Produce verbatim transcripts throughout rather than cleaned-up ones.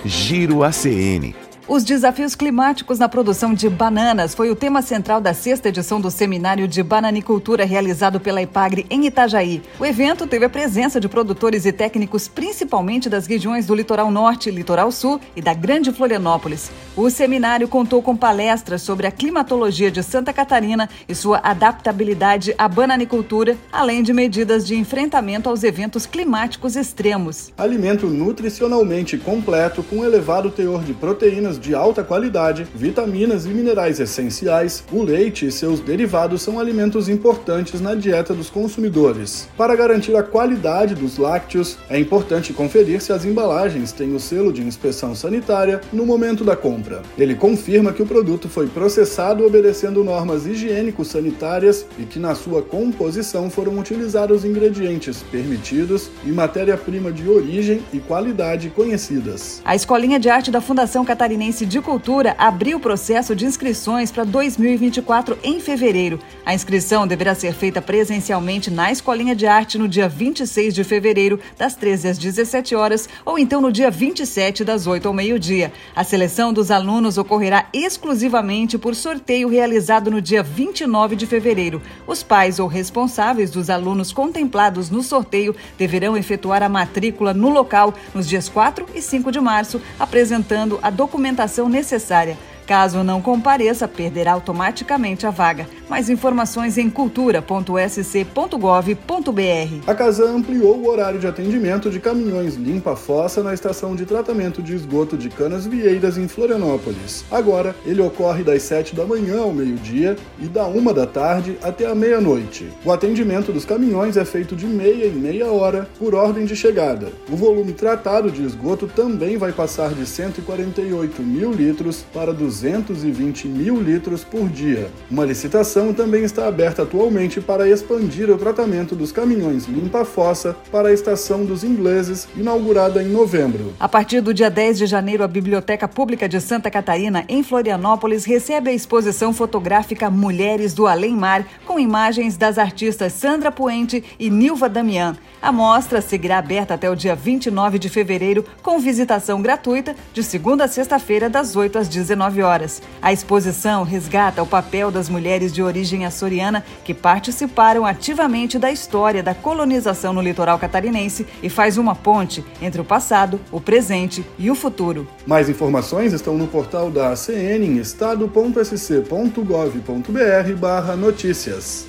Giro A C N. Os desafios climáticos na produção de bananas foi o tema central da sexta edição do Seminário de Bananicultura realizado pela Epagre em Itajaí. O evento teve a presença de produtores e técnicos principalmente das regiões do Litoral Norte, Litoral Sul e da Grande Florianópolis. O seminário contou com palestras sobre a climatologia de Santa Catarina e sua adaptabilidade à bananicultura, além de medidas de enfrentamento aos eventos climáticos extremos. Alimento nutricionalmente completo com elevado teor de proteínas de alta qualidade, vitaminas e minerais essenciais, o leite e seus derivados são alimentos importantes na dieta dos consumidores. Para garantir a qualidade dos lácteos, é importante conferir se as embalagens têm o selo de inspeção sanitária no momento da compra. Ele confirma que o produto foi processado obedecendo normas higiênico-sanitárias e que na sua composição foram utilizados ingredientes permitidos e matéria-prima de origem e qualidade conhecidas. A Escolinha de Arte da Fundação Catarinense de Cultura abriu o processo de inscrições para dois mil e vinte e quatro em fevereiro. A inscrição deverá ser feita presencialmente na Escolinha de Arte no dia vinte e seis de fevereiro, das treze às dezessete horas, ou então no dia vinte e sete, das oito ao meio-dia. A seleção dos alunos ocorrerá exclusivamente por sorteio realizado no dia vinte e nove de fevereiro. Os pais ou responsáveis dos alunos contemplados no sorteio deverão efetuar a matrícula no local nos dias quatro e cinco de março, apresentando a documentação necessária. Caso não compareça, perderá automaticamente a vaga. Mais informações em cultura ponto s c ponto gov ponto b r. A Casan ampliou o horário de atendimento de caminhões limpa-fossa na estação de tratamento de esgoto de Canasvieiras, em Florianópolis. Agora, ele ocorre das sete da manhã ao meio-dia e da uma da tarde até a meia-noite. O atendimento dos caminhões é feito de meia em meia hora por ordem de chegada. O volume tratado de esgoto também vai passar de cento e quarenta e oito mil litros para duzentos e vinte mil litros por dia. Uma licitação também está aberta atualmente para expandir o tratamento dos caminhões limpa-fossa para a Estação dos Ingleses, inaugurada em novembro. A partir do dia dez de janeiro, a Biblioteca Pública de Santa Catarina, em Florianópolis, recebe a exposição fotográfica Mulheres do Além-Mar, com imagens das artistas Sandra Puente e Nilva Damian. A mostra seguirá aberta até o dia vinte e nove de fevereiro, com visitação gratuita, de segunda a sexta-feira, das oito às dezenove horas. A exposição resgata o papel das mulheres de origem açoriana que participaram ativamente da história da colonização no litoral catarinense e faz uma ponte entre o passado, o presente e o futuro. Mais informações estão no portal da A C N em estado ponto s c ponto gov ponto b r barra notícias.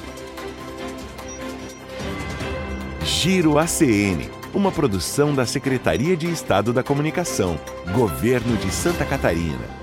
Giro A C N, uma produção da Secretaria de Estado da Comunicação, Governo de Santa Catarina.